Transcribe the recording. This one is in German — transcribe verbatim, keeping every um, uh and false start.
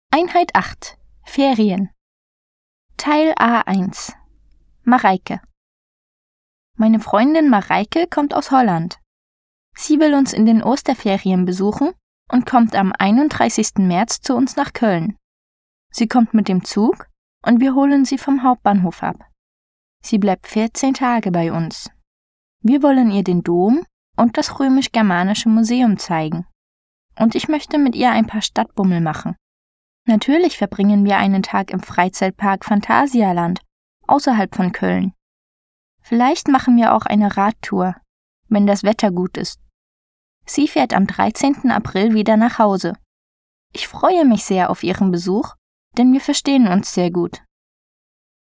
Einheit acht. Ferien. Teil A eins. Mareike. Meine Freundin Mareike kommt aus Holland. Sie will uns in den Osterferien besuchen und kommt am einunddreißigsten März zu uns nach Köln. Sie kommt mit dem Zug und wir holen sie vom Hauptbahnhof ab. Sie bleibt vierzehn Tage bei uns. Wir wollen ihr den Dom und das Römisch-Germanische Museum zeigen. Und ich möchte mit ihr ein paar Stadtbummel machen. Natürlich verbringen wir einen Tag im Freizeitpark Phantasialand, außerhalb von Köln. Vielleicht machen wir auch eine Radtour, wenn das Wetter gut ist. Sie fährt am dreizehnten April wieder nach Hause. Ich freue mich sehr auf ihren Besuch, denn wir verstehen uns sehr gut.